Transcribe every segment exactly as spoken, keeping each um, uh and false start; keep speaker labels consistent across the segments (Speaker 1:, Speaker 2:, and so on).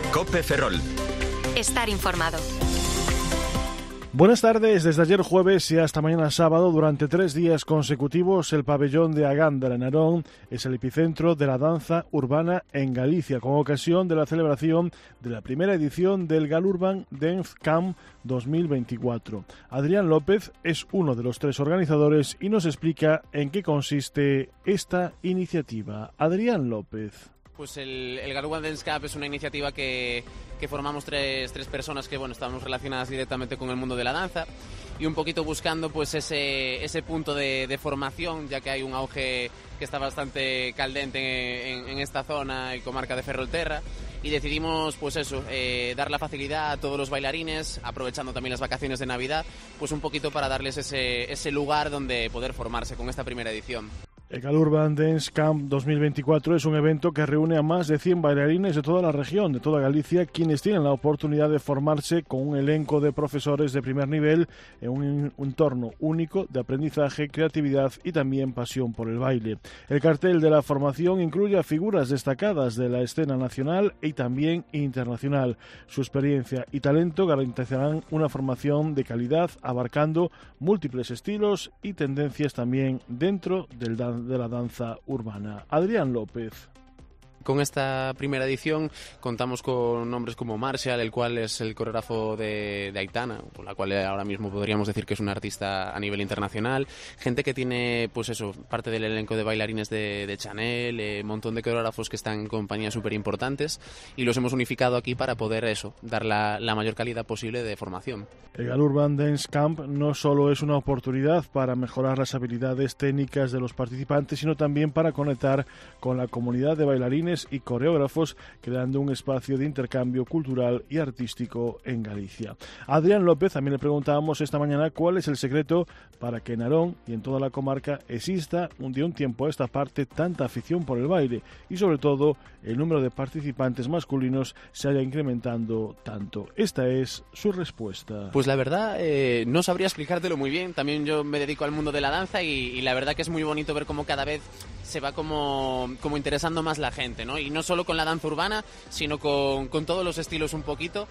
Speaker 1: COPE Ferrol.
Speaker 2: Estar informado.
Speaker 3: Buenas tardes. Desde ayer jueves y hasta mañana sábado, durante tres días consecutivos, el pabellón de Agándara en Narón es el epicentro de la danza urbana en Galicia, con ocasión de la celebración de la primera edición del Galurban Dance Camp dos mil veinticuatro. Adrián López es uno de los tres organizadores y nos explica en qué consiste esta iniciativa. Adrián López.
Speaker 4: Pues el, el Galurban Dance Camp es una iniciativa que, que formamos tres, tres personas que bueno estamos relacionadas directamente con el mundo de la danza y un poquito buscando pues ese, ese punto de, de formación, ya que hay un auge que está bastante caldente en, en esta zona y comarca de Ferrolterra, y decidimos pues eso, eh, dar la facilidad a todos los bailarines, aprovechando también las vacaciones de Navidad, pues un poquito para darles ese, ese lugar donde poder formarse con esta primera edición.
Speaker 3: El Galurban Dance Camp dos mil veinticuatro es un evento que reúne a más de cien bailarines de toda la región, de toda Galicia, quienes tienen la oportunidad de formarse con un elenco de profesores de primer nivel en un entorno único de aprendizaje, creatividad y también pasión por el baile. El cartel de la formación incluye a figuras destacadas de la escena nacional y también internacional. Su experiencia y talento garantizarán una formación de calidad abarcando múltiples estilos y tendencias también dentro del dan- de la danza urbana. Adrián López.
Speaker 4: Con esta primera edición contamos con nombres como Marshall, el cual es el coreógrafo de, de Aitana, por la cual ahora mismo podríamos decir que es un artista a nivel internacional. Gente que tiene, pues eso, parte del elenco de bailarines de, de Chanel, un eh, montón de coreógrafos que están en compañías súper importantes, y los hemos unificado aquí para poder eso, dar la, la mayor calidad posible de formación.
Speaker 3: El Galurban Dance Camp no solo es una oportunidad para mejorar las habilidades técnicas de los participantes, sino también para conectar con la comunidad de bailarines y coreógrafos, creando un espacio de intercambio cultural y artístico en Galicia. A Adrián López también le preguntábamos esta mañana cuál es el secreto para que en Narón y en toda la comarca exista de un tiempo a esta parte tanta afición por el baile y sobre todo el número de participantes masculinos se haya incrementando tanto. Esta es su respuesta.
Speaker 4: Pues la verdad eh, no sabría explicártelo muy bien. También yo me dedico al mundo de la danza y, y la verdad que es muy bonito ver cómo cada vez se va como, como interesando más la gente, ¿no? Y no solo con la danza urbana, sino con, con todos los estilos un poquito,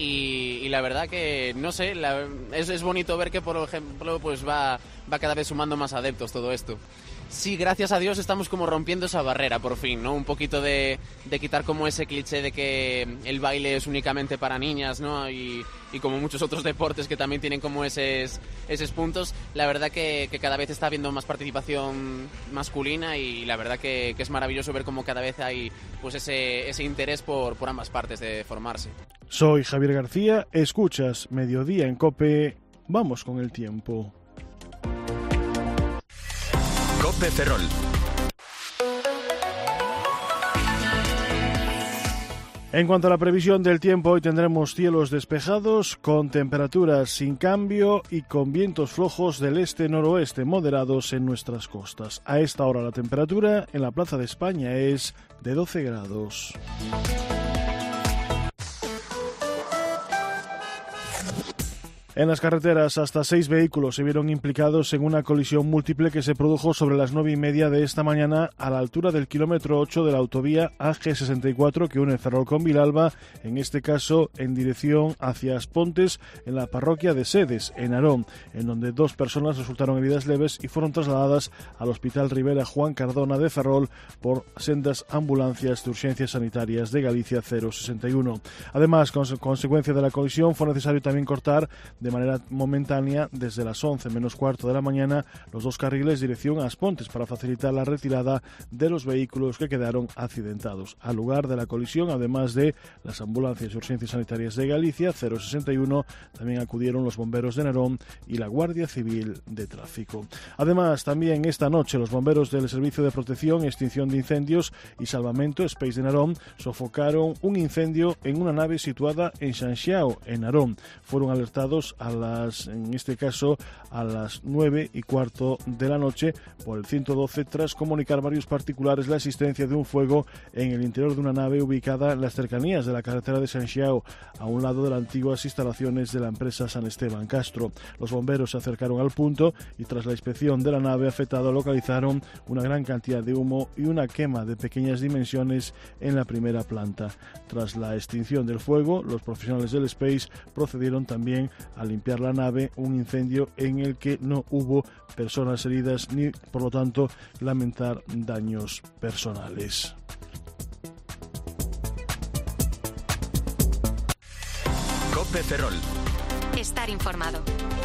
Speaker 4: y, y la verdad que, no sé, la, es, es bonito ver que, por ejemplo, pues va, va cada vez sumando más adeptos todo esto. Sí, gracias a Dios estamos como rompiendo esa barrera por fin, ¿no? Un poquito de, de quitar como ese cliché de que el baile es únicamente para niñas, ¿no? Y, y como muchos otros deportes que también tienen como esos, esos puntos, la verdad que, que cada vez está habiendo más participación masculina, y la verdad que, que es maravilloso ver cómo cada vez hay pues ese, ese interés por, por ambas partes de formarse.
Speaker 3: Soy Javier García, escuchas Mediodía en COPE, vamos con el tiempo.
Speaker 1: COPE Ferrol.
Speaker 3: En cuanto a la previsión del tiempo, hoy tendremos cielos despejados, con temperaturas sin cambio y con vientos flojos del este-noroeste moderados en nuestras costas. A esta hora la temperatura en la Plaza de España es de doce grados. En las carreteras, hasta seis vehículos se vieron implicados en una colisión múltiple que se produjo sobre las nueve y media de esta mañana a la altura del kilómetro ocho de la autovía A G sesenta y cuatro que une Ferrol con Vilalba, en este caso en dirección hacia Aspontes, en la parroquia de Sedes, en Narón, en donde dos personas resultaron heridas leves y fueron trasladadas al Hospital Rivera Juan Cardona de Ferrol por sendas ambulancias de urgencias sanitarias de Galicia cero sesenta y uno. Además, con consecuencia de la colisión, fue necesario también cortar de manera momentánea desde las once menos cuarto de la mañana los dos carriles dirección a Aspontes para facilitar la retirada de los vehículos que quedaron accidentados. Al lugar de la colisión, además de las ambulancias y urgencias sanitarias de Galicia cero sesenta y uno, también acudieron los bomberos de Narón y la Guardia Civil de Tráfico. Además, también esta noche los bomberos del Servicio de Protección, Extinción de Incendios y Salvamento Space de Narón sofocaron un incendio en una nave situada en Sanxiao, en Narón. Fueron alertados minutos, a las, en este caso a las nueve y cuarto de la noche, por el ciento doce, tras comunicar varios particulares la existencia de un fuego en el interior de una nave ubicada en las cercanías de la carretera de San Xiao, a un lado de las antiguas instalaciones de la empresa San Esteban Castro. Los bomberos se acercaron al punto y tras la inspección de la nave afectada localizaron una gran cantidad de humo y una quema de pequeñas dimensiones en la primera planta. Tras la extinción del fuego, los profesionales del Space procedieron también a limpiar la nave, un incendio en el que no hubo personas heridas ni, por lo tanto, lamentar daños personales.
Speaker 1: COPE Ferrol.
Speaker 2: Estar informado.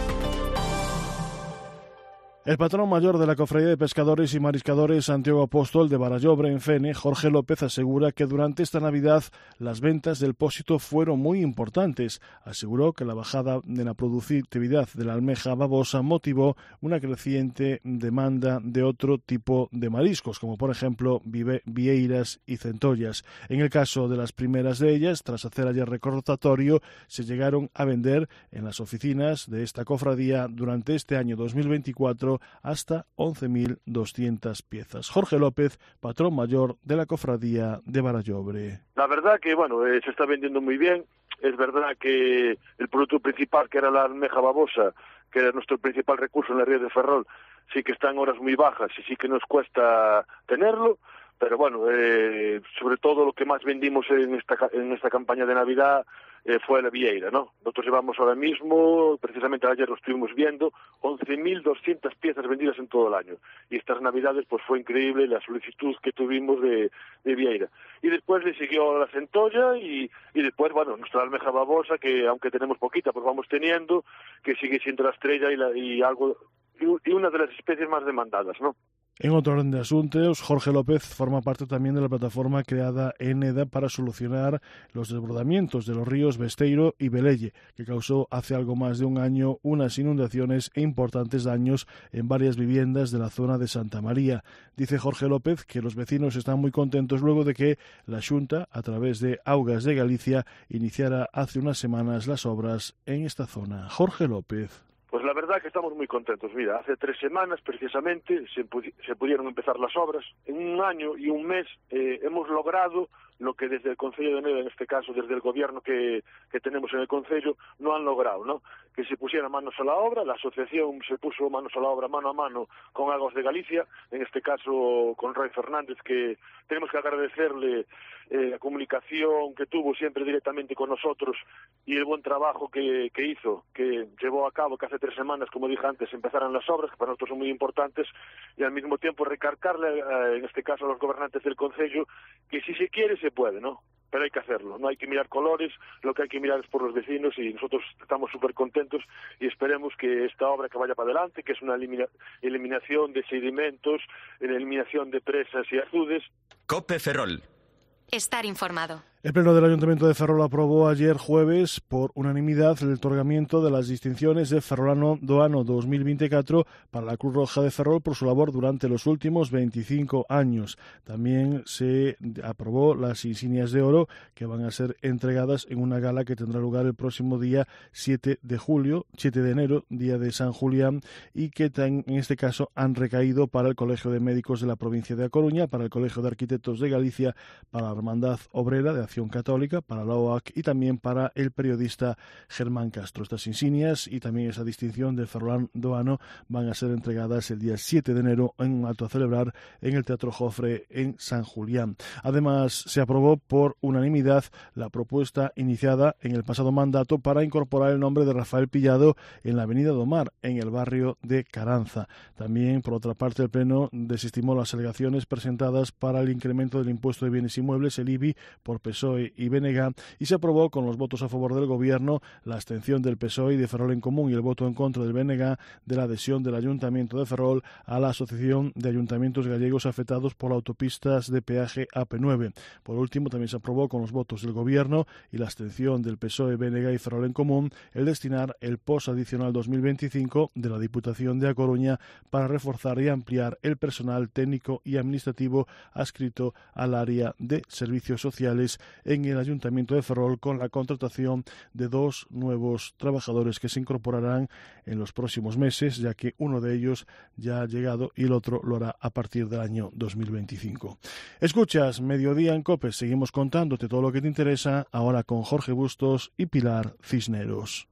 Speaker 3: El patrón mayor de la Cofradía de Pescadores y Mariscadores Santiago Apóstol de Barallobre, en Fene, Jorge López, asegura que durante esta Navidad las ventas del pósito fueron muy importantes. Aseguró que la bajada de la productividad de la almeja babosa motivó una creciente demanda de otro tipo de mariscos, como por ejemplo vieiras y centollas. En el caso de las primeras de ellas, tras hacer ayer recordatorio, se llegaron a vender en las oficinas de esta cofradía durante este año dos mil veinticuatro hasta once mil doscientas piezas. Jorge López, patrón mayor de la cofradía de Barallobre.
Speaker 5: La verdad que, bueno, eh, se está vendiendo muy bien. Es verdad que el producto principal, que era la almeja babosa, que era nuestro principal recurso en la ría de Ferrol, sí que está en horas muy bajas y sí que nos cuesta tenerlo. Pero bueno, eh, sobre todo lo que más vendimos en esta en esta campaña de Navidad eh, fue la vieira, ¿no? Nosotros llevamos ahora mismo, precisamente ayer lo estuvimos viendo, once mil doscientas piezas vendidas en todo el año. Y estas Navidades pues fue increíble la solicitud que tuvimos de, de vieira. Y después le siguió la centolla y, y después, bueno, nuestra almeja babosa, que aunque tenemos poquita, pues vamos teniendo, que sigue siendo la estrella y, la, y algo y una de las especies más demandadas, ¿no?
Speaker 3: En otro orden de asuntos, Jorge López forma parte también de la plataforma creada en EDA para solucionar los desbordamientos de los ríos Besteiro y Belelle, que causó hace algo más de un año unas inundaciones e importantes daños en varias viviendas de la zona de Santa María. Dice Jorge López que los vecinos están muy contentos luego de que la Xunta, a través de Augas de Galicia, iniciara hace unas semanas las obras en esta zona. Jorge López.
Speaker 5: Pues la verdad que estamos muy contentos. Mira, hace tres semanas precisamente se, pu- se pudieron empezar las obras. En un año y un mes eh, hemos logrado lo que desde el Concello de Neda, en este caso desde el gobierno que, que tenemos en el Concello, no han logrado, ¿no? Que se pusieran manos a la obra. La asociación se puso manos a la obra mano a mano con Augas de Galicia, en este caso con Roy Fernández, que tenemos que agradecerle eh, la comunicación que tuvo siempre directamente con nosotros y el buen trabajo que, que hizo, que llevó a cabo, que hace tres semanas, como dije antes, empezaran las obras, que para nosotros son muy importantes, y al mismo tiempo recargarle, eh, en este caso a los gobernantes del Concello, que si se quiere se puede, ¿no? Pero hay que hacerlo, no hay que mirar colores, lo que hay que mirar es por los vecinos y nosotros estamos súper contentos y esperemos que esta obra que vaya para adelante, que es una elimina- eliminación de sedimentos, eliminación de presas y azudes.
Speaker 1: COPE Ferrol.
Speaker 2: Estar informado.
Speaker 3: El Pleno del Ayuntamiento de Ferrol aprobó ayer jueves por unanimidad el otorgamiento de las distinciones de Ferrolano do Ano dos mil veinticuatro para la Cruz Roja de Ferrol por su labor durante los últimos veinticinco años. También se aprobó las insignias de oro que van a ser entregadas en una gala que tendrá lugar el próximo día siete de julio, siete de enero, día de San Julián, y que en este caso han recaído para el Colegio de Médicos de la provincia de A Coruña, para el Colegio de Arquitectos de Galicia, para la Hermandad Obrera de Acción Católica, para la O A C y también para el periodista Germán Castro. Estas insignias y también esa distinción de Ferrolán do Ano van a ser entregadas el día siete de enero en un acto a celebrar en el Teatro Jofre en San Julián. Además, se aprobó por unanimidad la propuesta iniciada en el pasado mandato para incorporar el nombre de Rafael Pillado en la Avenida do Mar, en el barrio de Caranza. También, por otra parte, el Pleno desestimó las alegaciones presentadas para el incremento del impuesto de bienes inmuebles, el I B I, por P S O E y B N G, y se aprobó con los votos a favor del Gobierno, la abstención del P S O E y de Ferrol en Común y el voto en contra del B N G de la adhesión del Ayuntamiento de Ferrol a la Asociación de Ayuntamientos Gallegos afectados por autopistas de peaje A P nueve. Por último, también se aprobó con los votos del Gobierno y la abstención del P S O E, B N G y Ferrol en Común el destinar el P O S adicional dos mil veinticinco de la Diputación de A Coruña para reforzar y ampliar el personal técnico y administrativo adscrito al área de servicios sociales en el Ayuntamiento de Ferrol con la contratación de dos nuevos trabajadores que se incorporarán en los próximos meses, ya que uno de ellos ya ha llegado y el otro lo hará a partir del año dos mil veinticinco. Escuchas Mediodía en COPE, seguimos contándote todo lo que te interesa, ahora con Jorge Bustos y Pilar Cisneros.